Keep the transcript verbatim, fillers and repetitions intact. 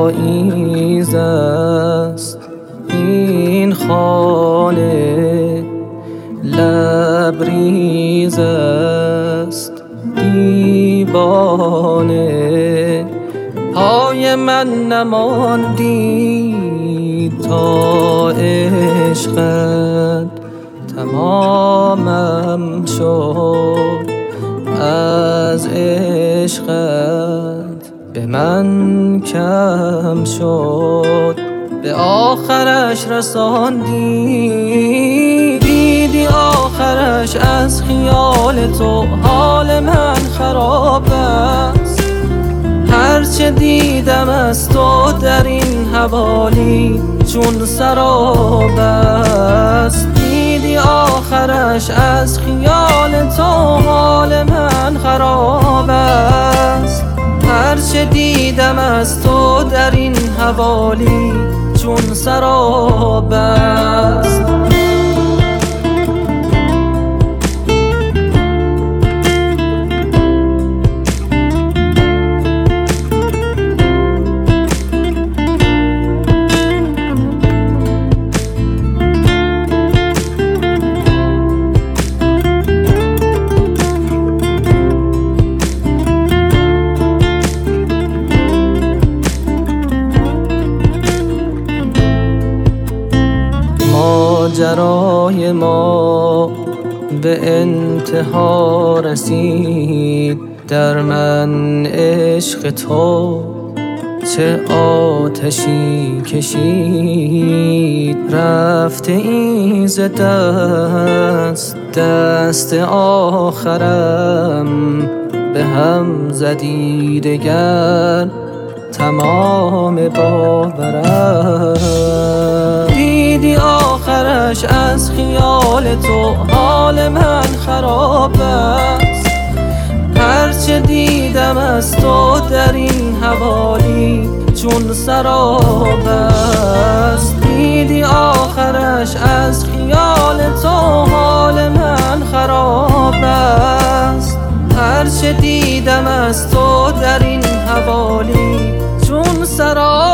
پاییز است این خانه، لبریز است دیوانه. پای من نماندی تا عشقت تمامم شد، از عشقت به من کم شد. به آخرش رساندی، دیدی آخرش از خیال تو حال من خراب است. هرچه دیدم از تو در این حوالی چون سراب است. دیدی آخرش از خیال تو حال من خراب است. هرچه دیدم از تو در این حوالی چون سراب است. ماجرای ما به انتها رسید، در من عشق تو چه آتشی کشید. رفته این ز دست، دست آخرم به هم زدی دگر تمام باورم. دیدی آخرش از خیال تو حال من خراب است. هرچه دیدم از تو در این حوالی چون سراب است. دیدی آخرش از خیال تو حال من خراب است. هرچه دیدم از تو در این حوالی چون سراب